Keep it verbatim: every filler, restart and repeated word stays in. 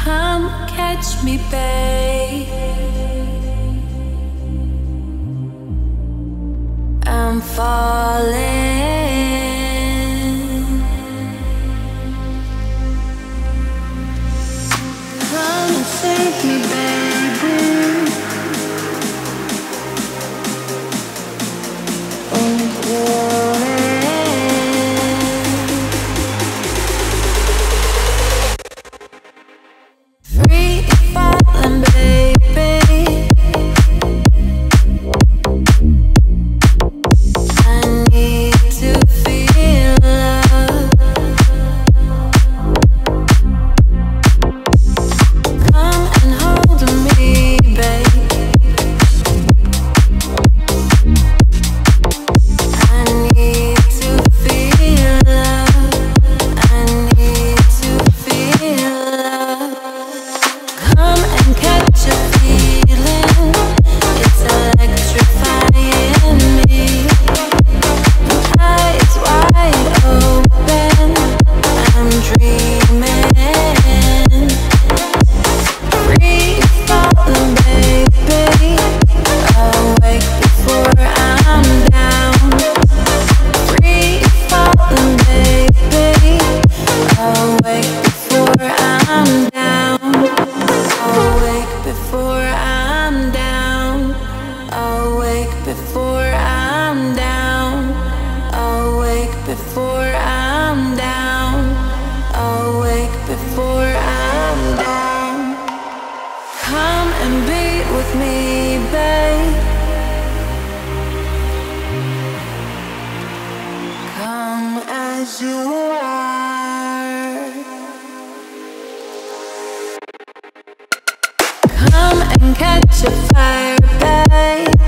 Come catch me, babe. I'm falling. Come and save me, baby. Oh, yeah. Free falling, baby. I need to feel love. Come and hold me, babe. I need to feel love. I need to feel love. Come and catch a feeling. It's electrifying me. Eyes wide open. I'm dreaming. Free falling, baby. Awake before I'm down. Free falling, baby. Awake before I'm down. Awake before I'm down. Awake before I'm down. Awake before I'm down. Awake before I'm down. Come and be with me, babe. Come as you are. Come and catch a fire, babe.